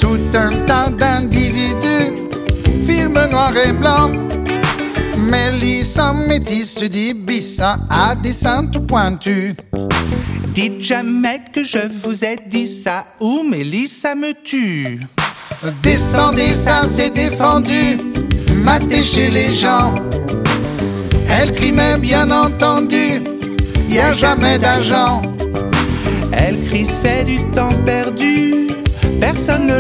tout un tas d'individus, film noir et blanc. Mélissa métisse dit Bissa à des saintes pointues. Dites jamais que je vous ai dit ça ou Mélissa me tue. Descendez, ça c'est défendu, mater chez les gens. Elle crie mais bien entendu, y a jamais d'argent. Elle crie c'est du temps perdu, personne ne